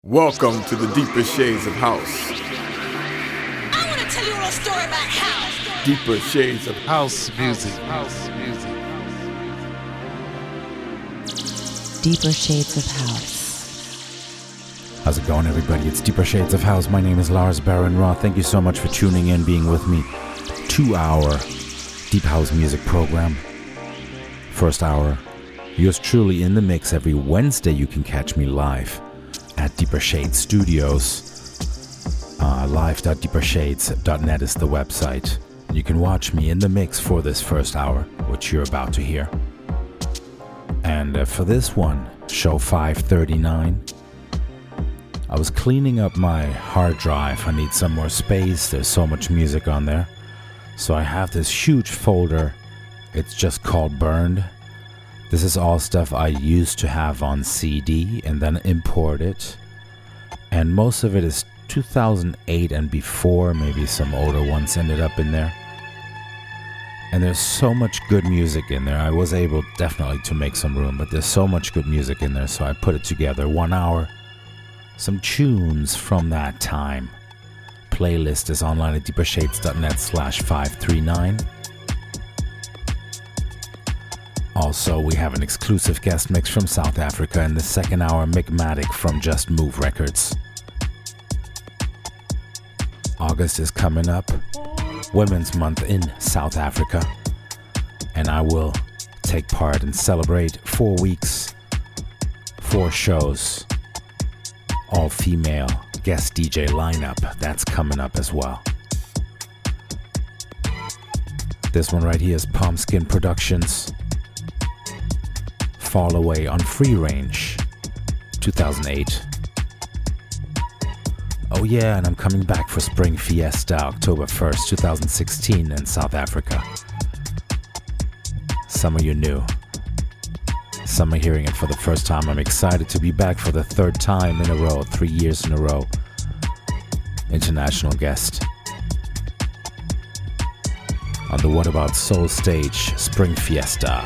Welcome to the Deeper Shades of House. I want to tell you a little story about house. Deeper Shades of House music. House music. Deeper Shades of House. How's it going, everybody? It's Deeper Shades of House. My name is Lars Baron Roth. Thank you so much for tuning in, being with me. 2-hour Deep House music program. First hour, yours truly in the mix. Every Wednesday you can catch me live at Deeper Shades Studios. Live.deepershades.net is the website. And you can watch me in the mix for this first hour, which you're about to hear. And for this one, show 539, I was cleaning up my hard drive. I need some more space. There's so much music on there. So I have this huge folder. It's just called Burned. This is all stuff I used to have on CD and then import it. And most of it is 2008 and before. Maybe some older ones ended up in there. And there's so much good music in there. I was able definitely to make some room, but there's so much good music in there, so I put it together. 1 hour. Some tunes from that time. Playlist is online at deepershades.net/539. Also, we have an exclusive guest mix from South Africa in the second hour, Micmatic from Just Move Records. August is coming up, Women's Month in South Africa, and I will take part and celebrate 4 weeks, 4 shows, all female guest DJ lineup. That's coming up as well. This one right here is Palmskin Productions. Fall Away on Free Range, 2008. Oh yeah, and I'm coming back for Spring Fiesta, October 1st, 2016 in South Africa. Some of you knew. Some are hearing it for the first time. I'm excited to be back for the third time in a row, 3 years in a row. International guest. On the What About Soul stage, Spring Fiesta.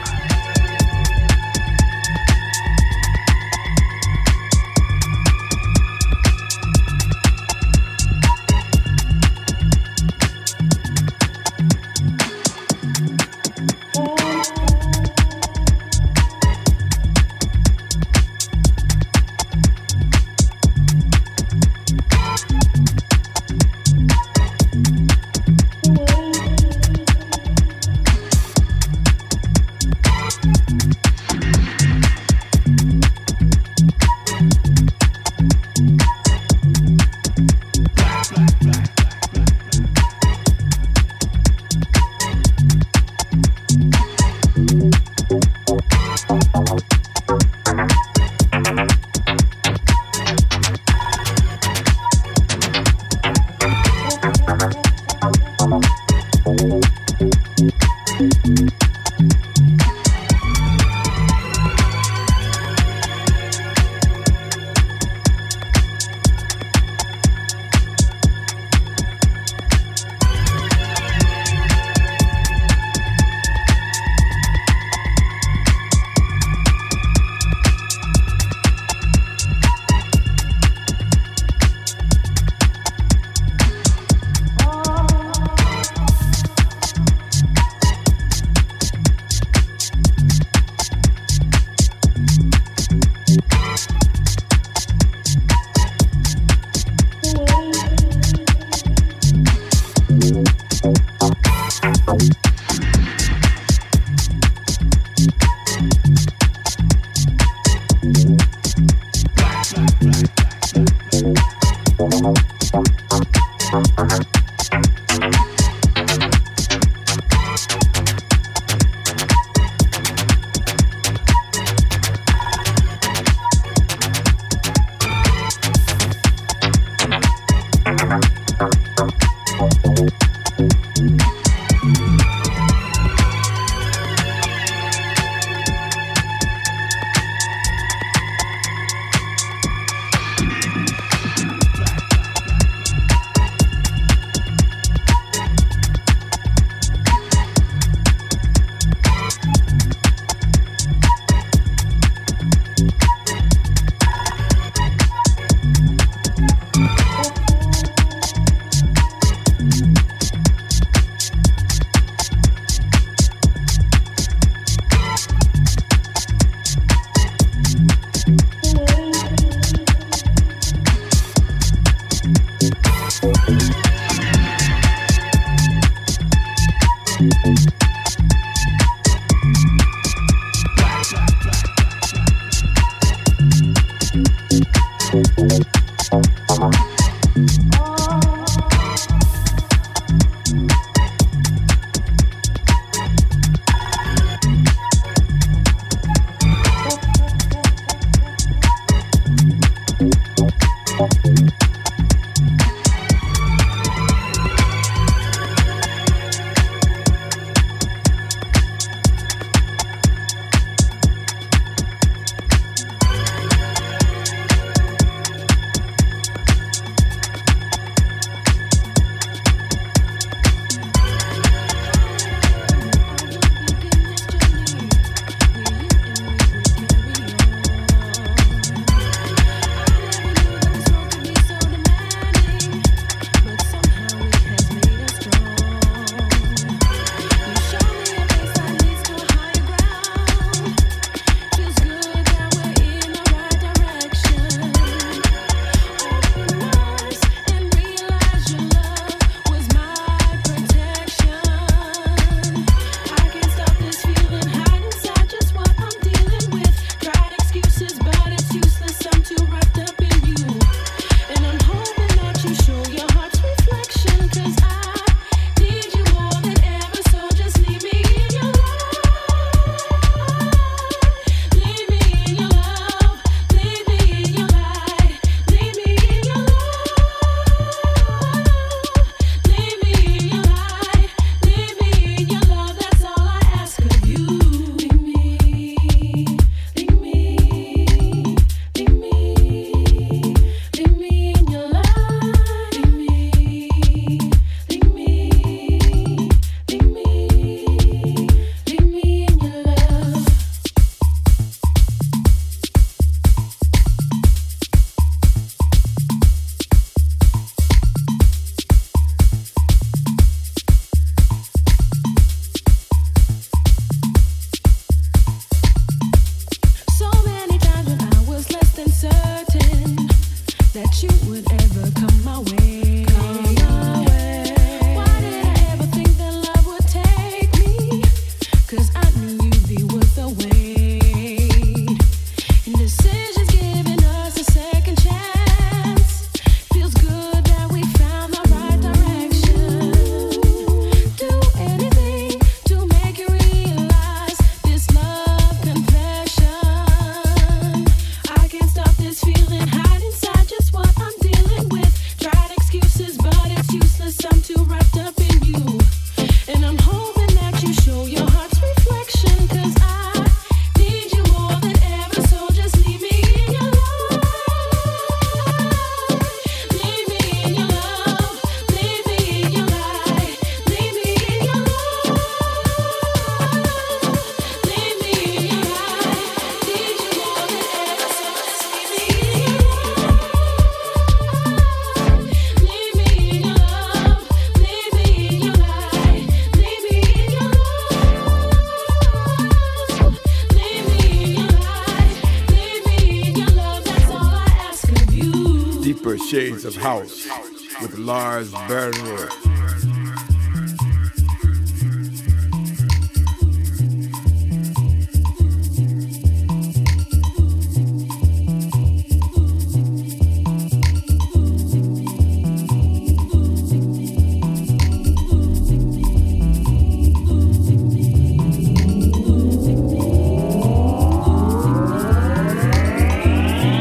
Shades of House with Lars Bernroth.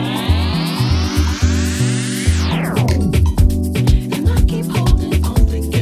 And I keep holding on, thinking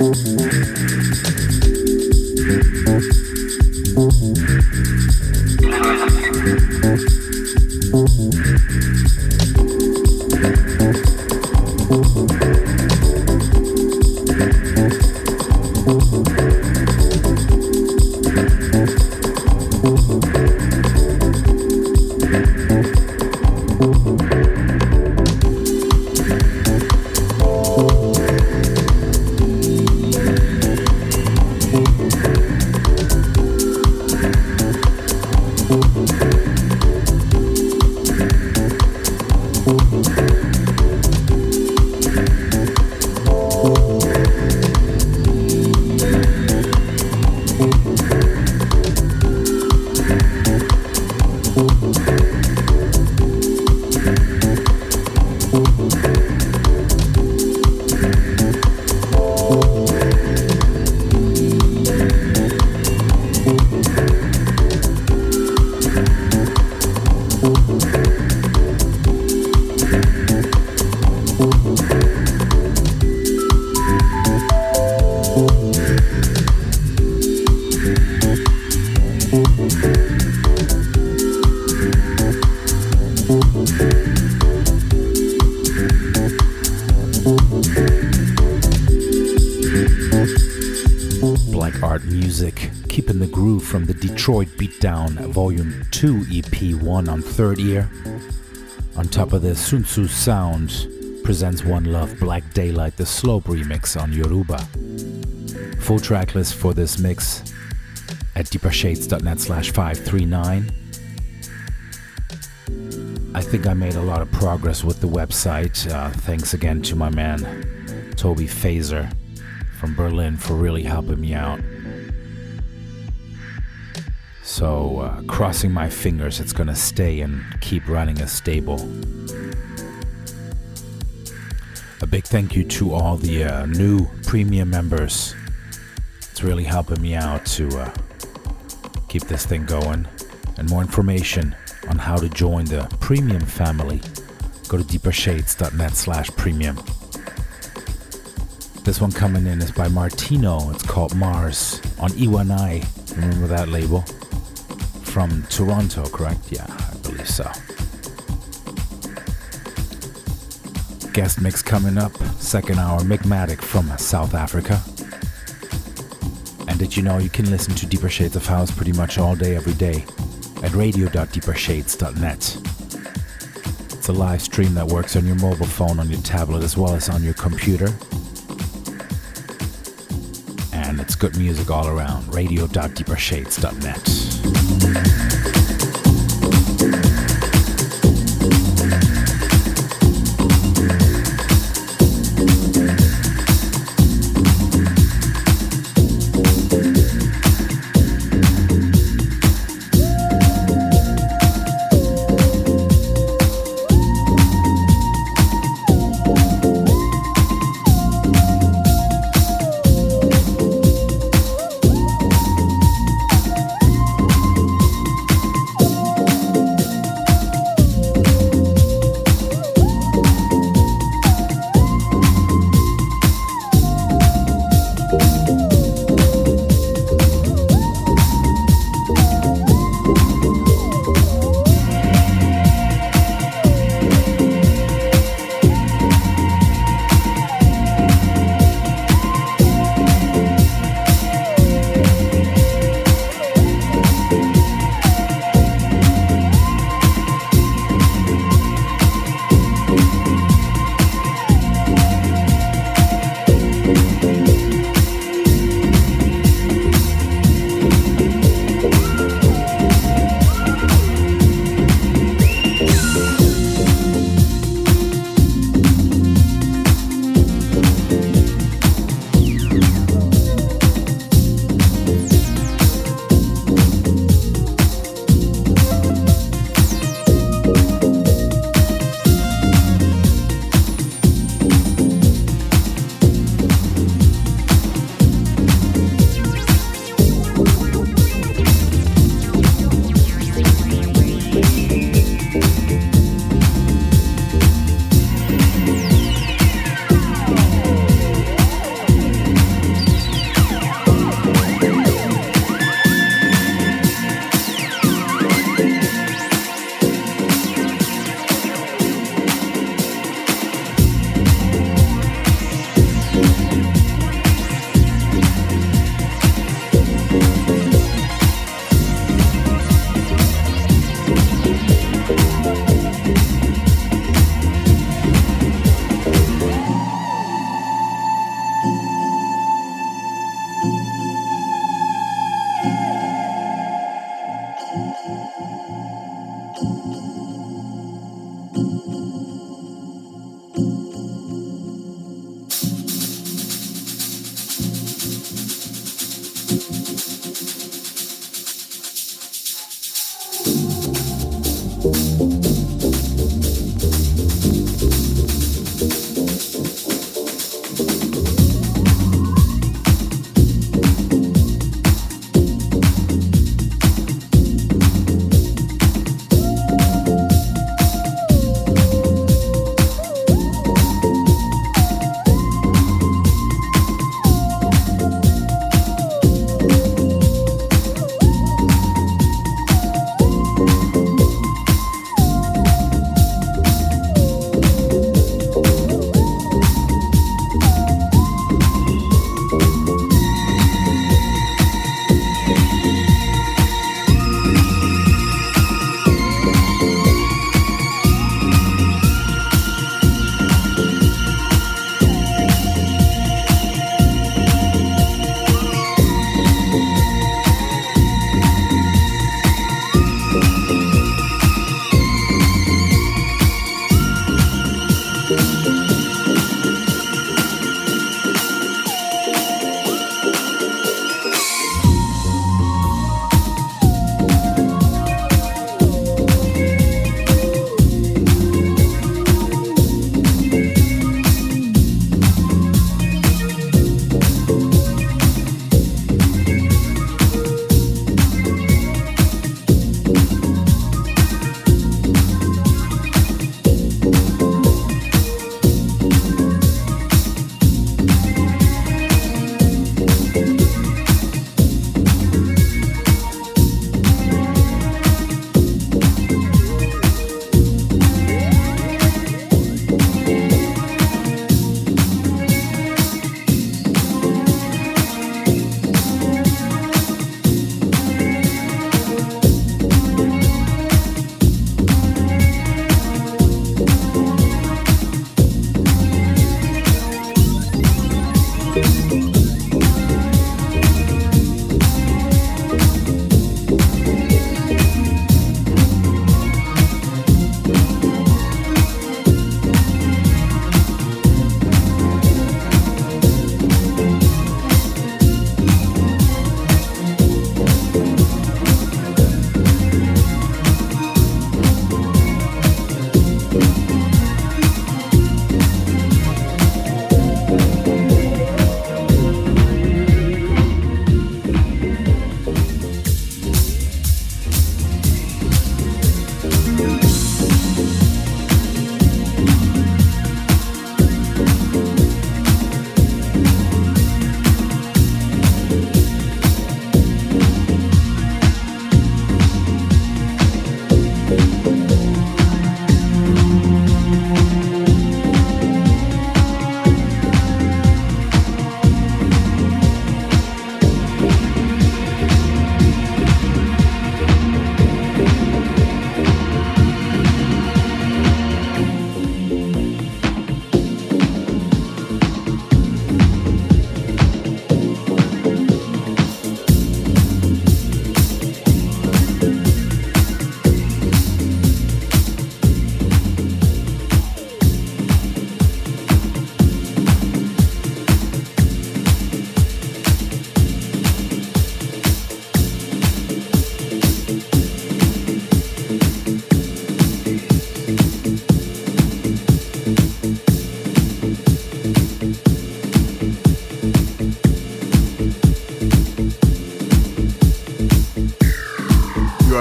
Keeping the Groove from the Detroit Beatdown Volume 2 EP 1 on Third Ear. On top of this, Sun Tzu Sound presents One Love Black Daylight, the Slope remix on Yoruba. Full track list for this mix at deepershades.net/539. I think I made a lot of progress with the website. Thanks again to my man Toby Phaser from Berlin for really helping me out. So, crossing my fingers, it's gonna stay and keep running as stable. A big thank you to all the new premium members. It's really helping me out to keep this thing going. And more information on how to join the premium family, go to deepershades.net/premium. This one coming in is by Martino. It's called Mars on Iwanai. Remember that label? From Toronto, correct? Yeah, I believe so. Guest mix coming up, second hour, Migmatic from South Africa. And did you know you can listen to Deeper Shades of House pretty much all day, every day at radio.deepershades.net. It's a live stream that works on your mobile phone, on your tablet, as well as on your computer. And it's good music all around. radio.deepershades.net.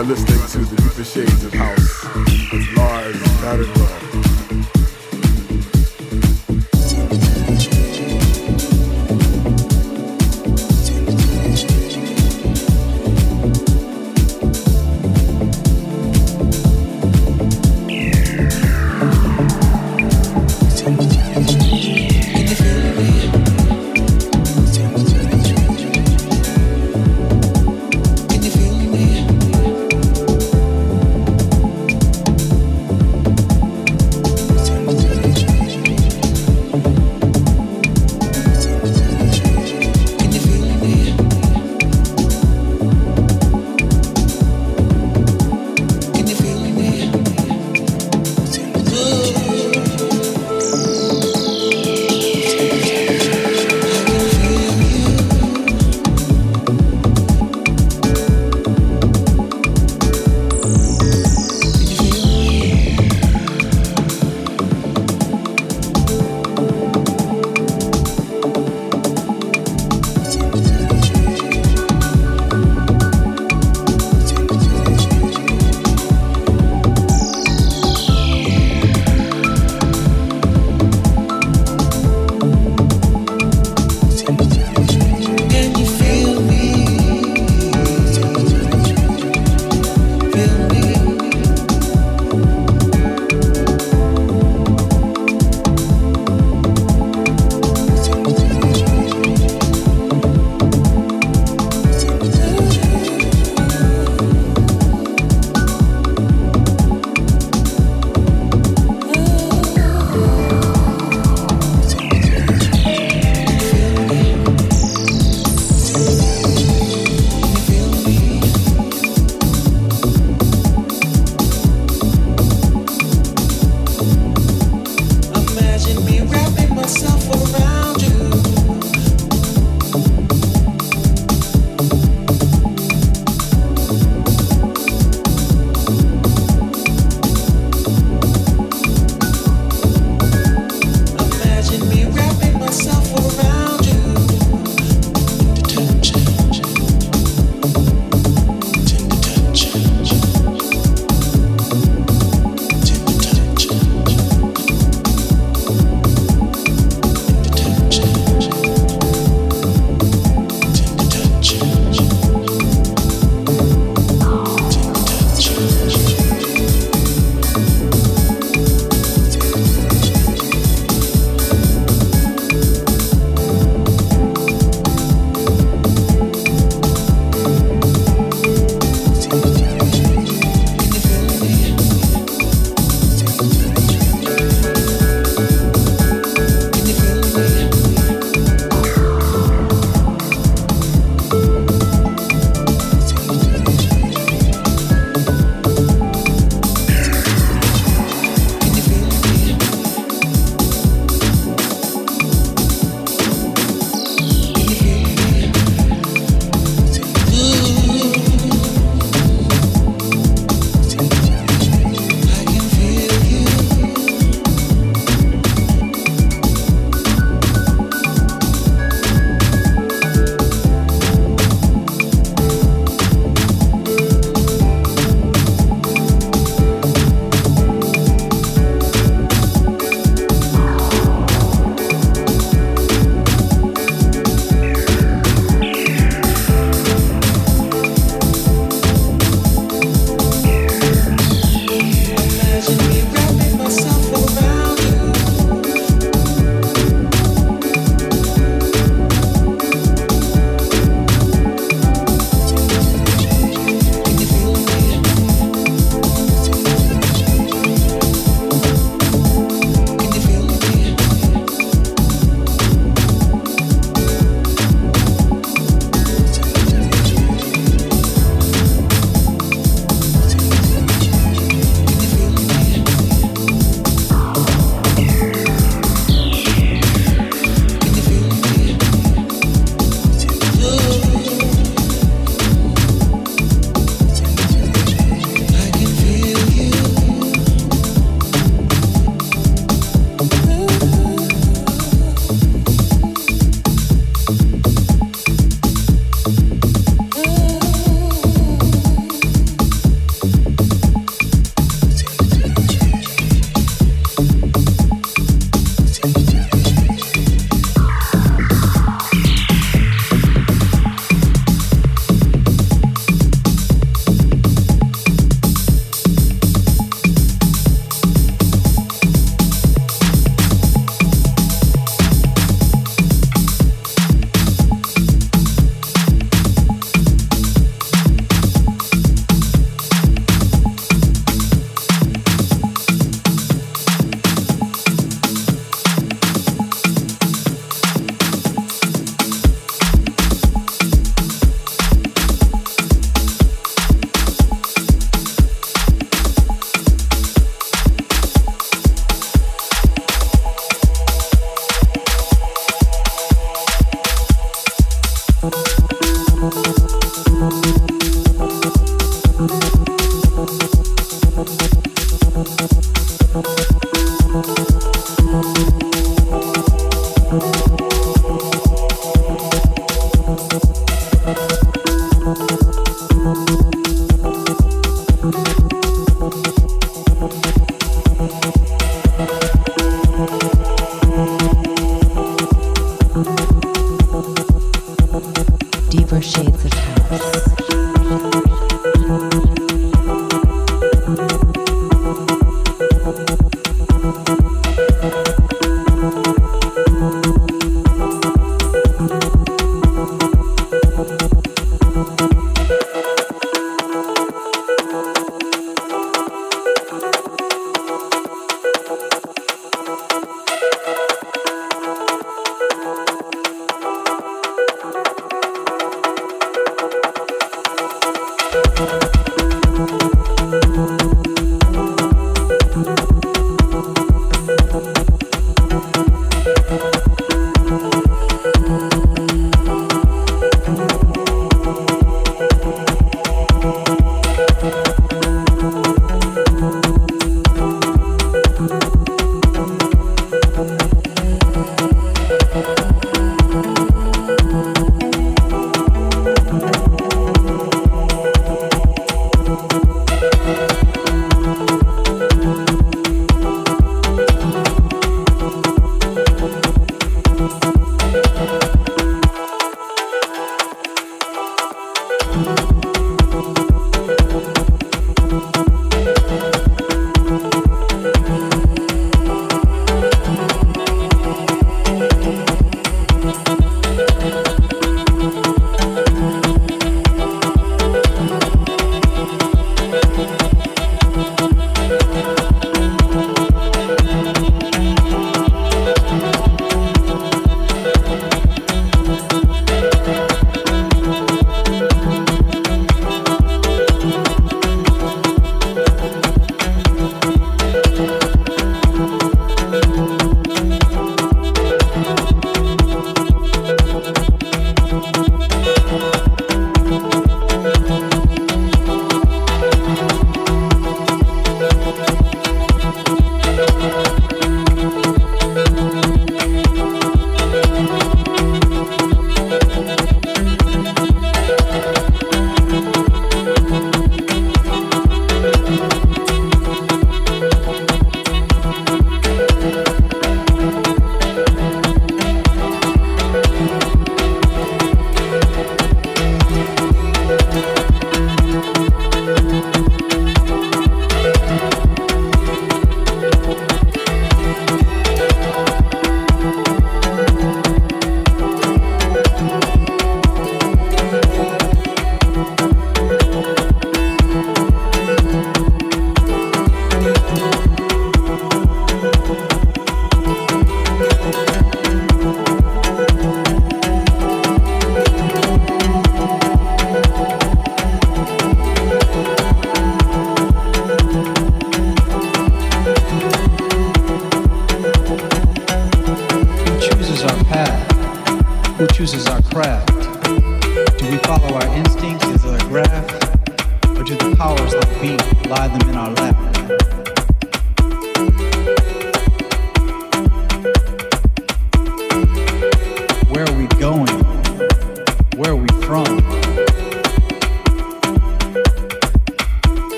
are listening to The Deeper Shades of House with Lars Badenwell.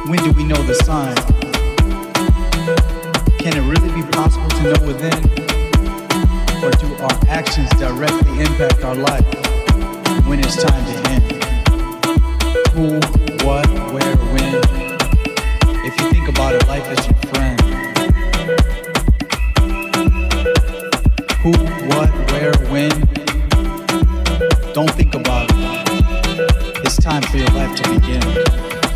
When do we know the sign? Can it really be possible to know within? Or do our actions directly impact our life when it's time to end? Who, what, where, when? If you think about it, life is your friend. Who, what, where, when? Don't think about it. It's time for your life to begin.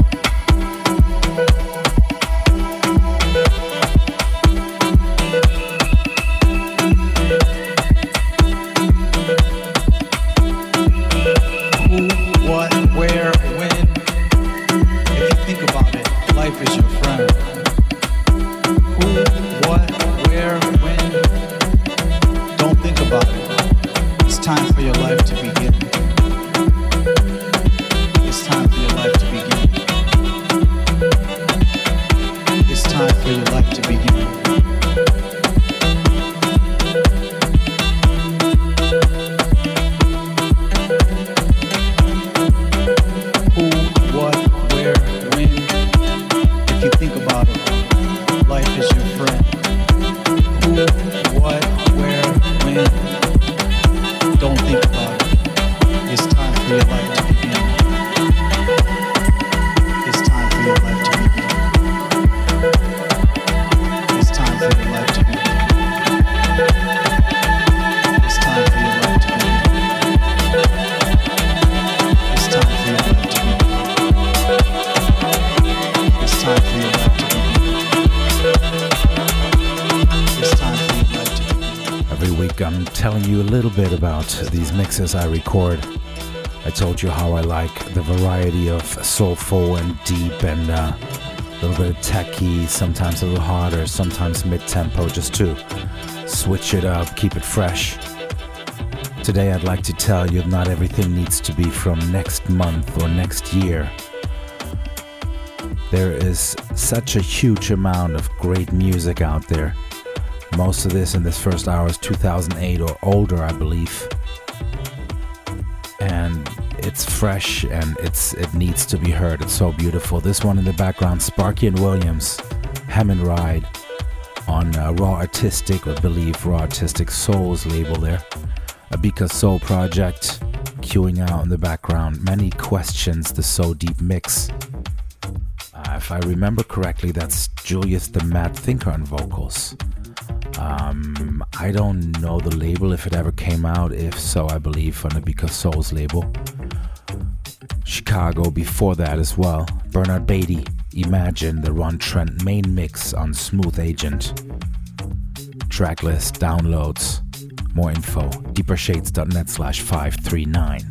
These mixes I record. I told you how I like the variety of soulful and deep and a little bit of techy, sometimes a little harder, sometimes mid-tempo, just to switch it up, keep it fresh. Today I'd like to tell you not everything needs to be from next month or next year. There is such a huge amount of great music out there. Most of this in this first hour is 2008 or older, I believe. And it's fresh and it needs to be heard. It's so beautiful. This one in the background, Sparky and Williams, Hammond Ride on Raw Artistic, or believe Raw Artistic Souls label there. Abika Soul Project, queuing out in the background. Many Questions, the So Deep mix. If I remember correctly, that's Julius the Mad Thinker on vocals. I don't know the label, if it ever came out. If so, I believe on the Because Souls label. Chicago before that as well. Bernard Beatty, Imagine, the Ron Trent main mix on Smooth Agent. Tracklist, downloads, more info, deepershades.net/539.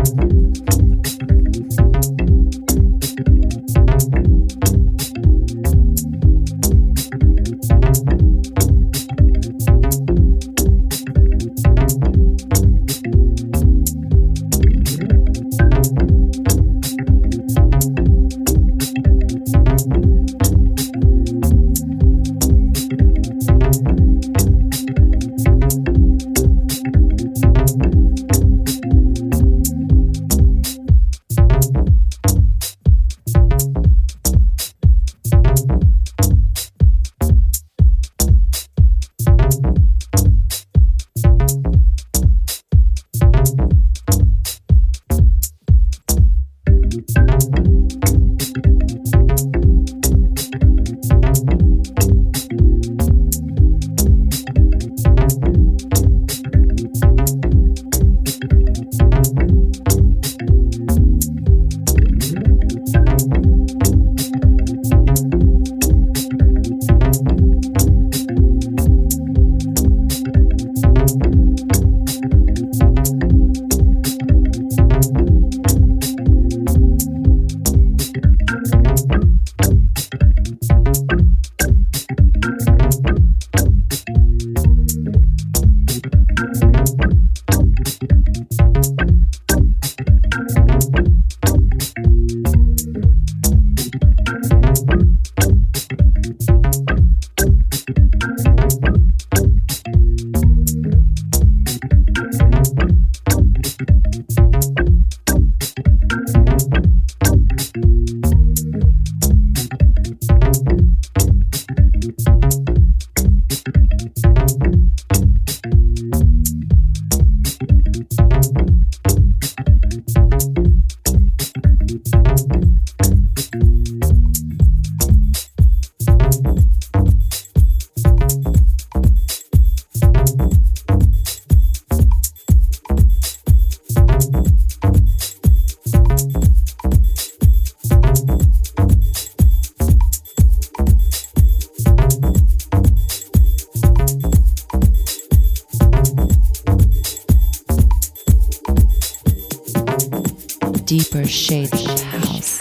Deeper shades of house.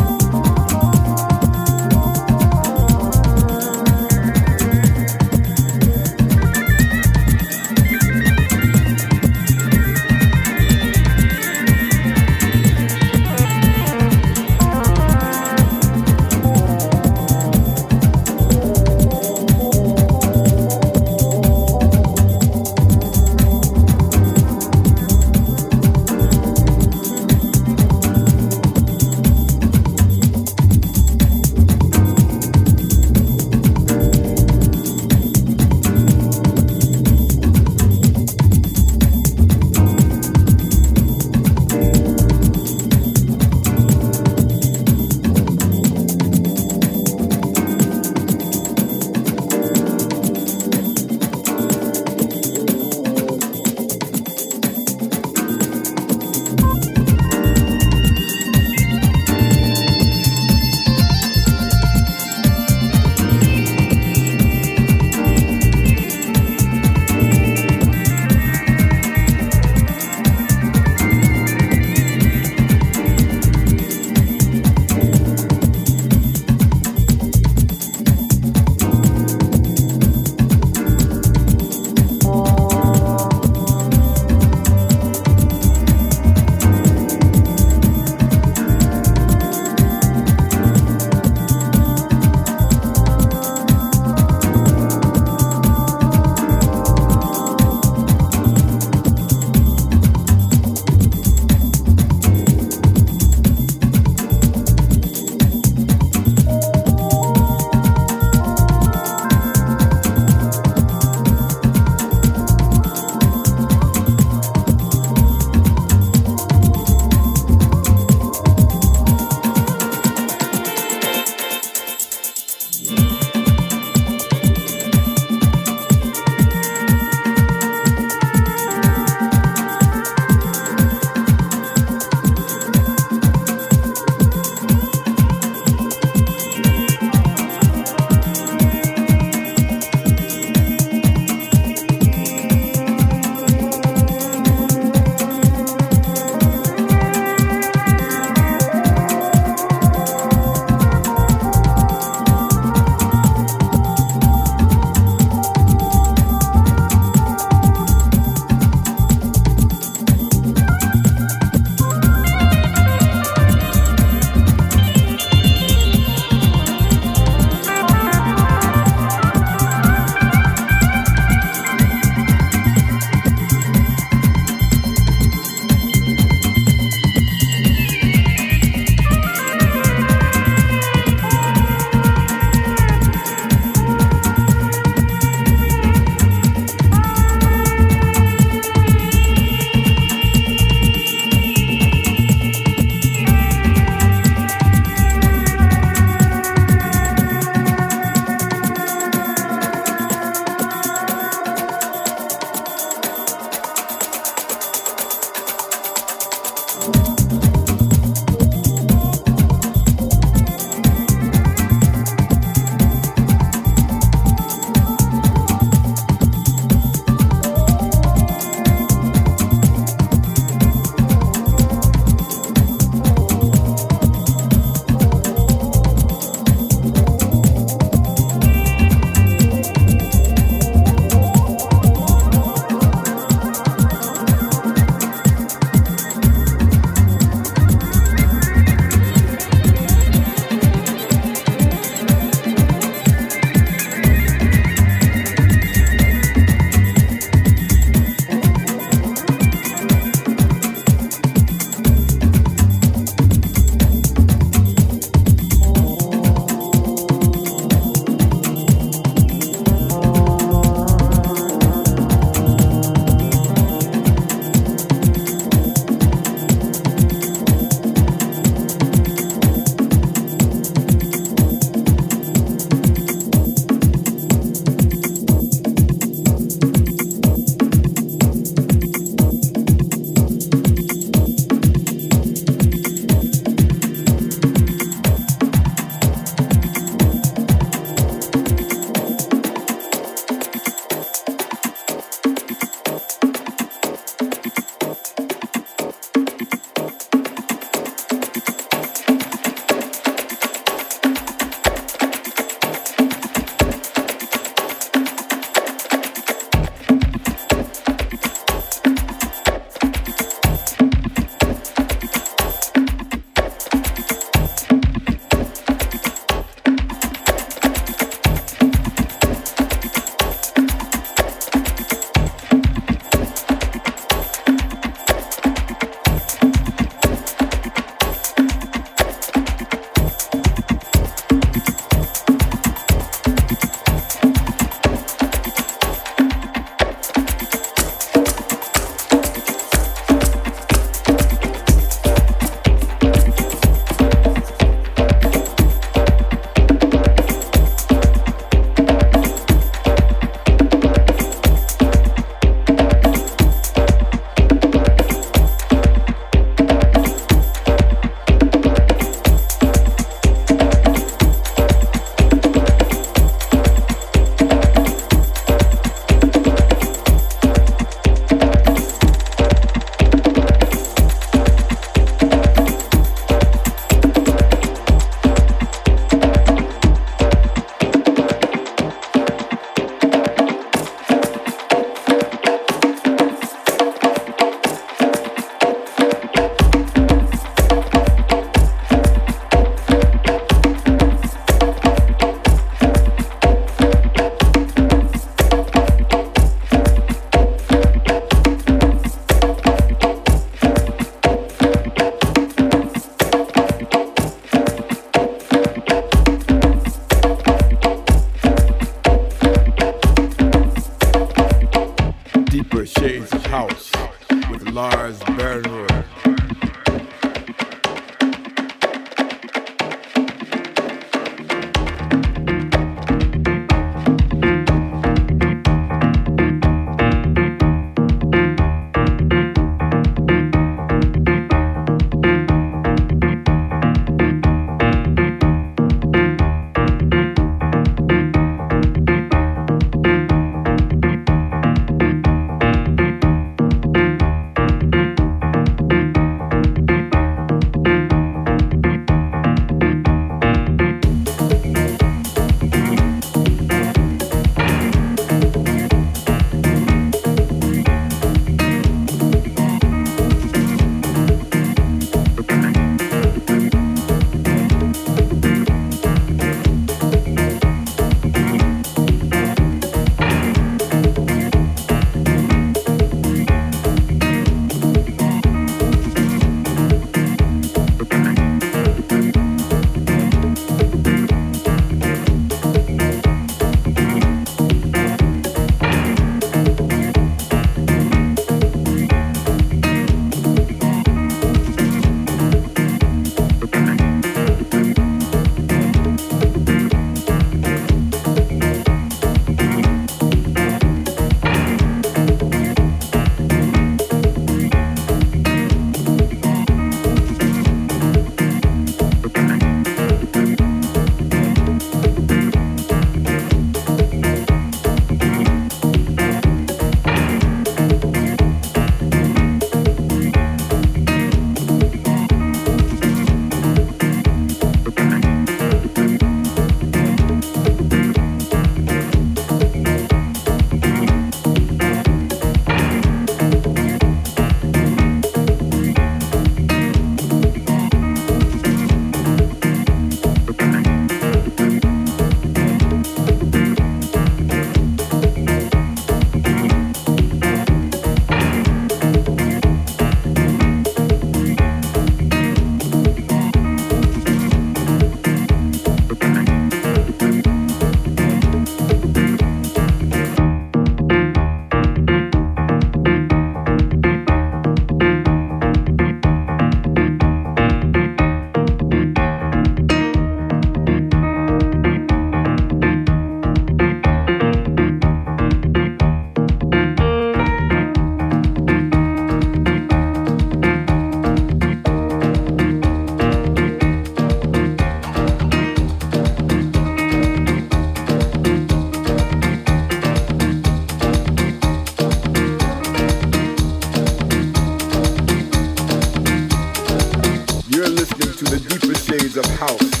to the deeper shades of house.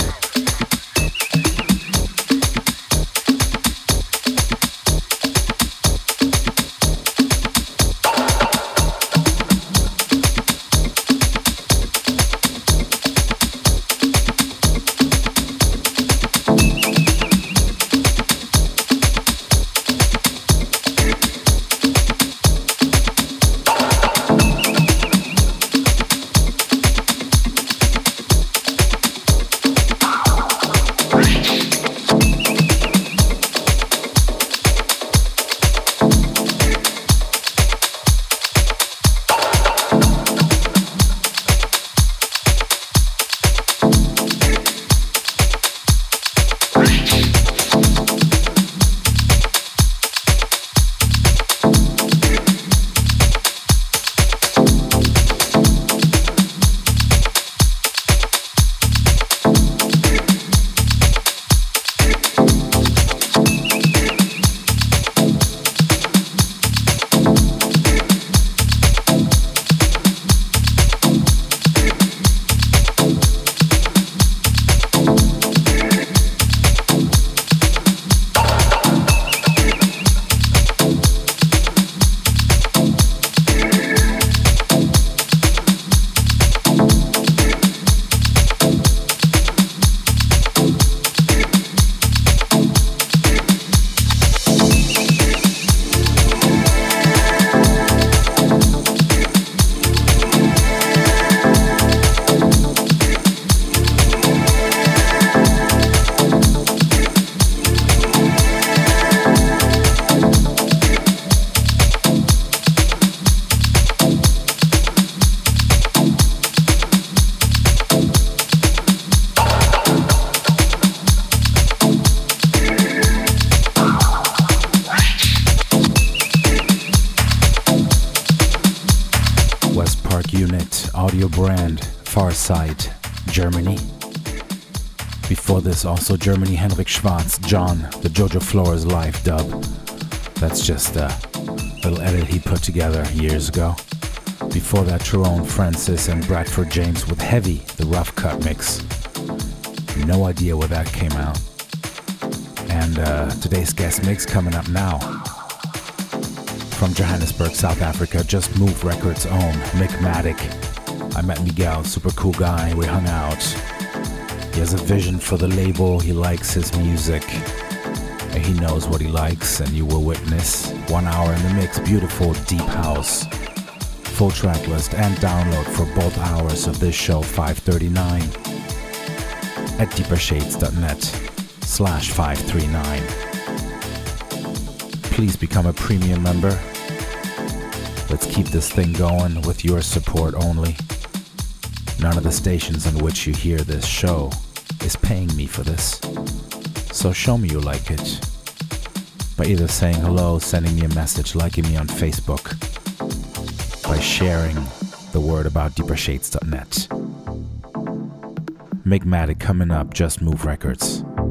Audio brand, Farsight, Germany. Before this, also Germany, Henrik Schwarz, John, the Jojo Flores live dub. That's just a little edit he put together years ago. Before that, Tyrone Francis and Bradford James with Heavy, the rough cut mix. No idea where that came out. And today's guest mix coming up now. From Johannesburg, South Africa, Just Move Records' own Mick Matic. I met Miguel, super cool guy, we hung out. He has a vision for the label, he likes his music. And he knows what he likes, and you will witness 1 hour in the mix, beautiful deep house. Full track list and download for both hours of this show, 539, at deepershades.net/539. Please become a premium member. Let's keep this thing going with your support only. None of the stations on which you hear this show is paying me for this. So show me you like it by either saying hello, sending me a message, liking me on Facebook, by sharing the word about deepershades.net. Mick Matic coming up, Just Move Records.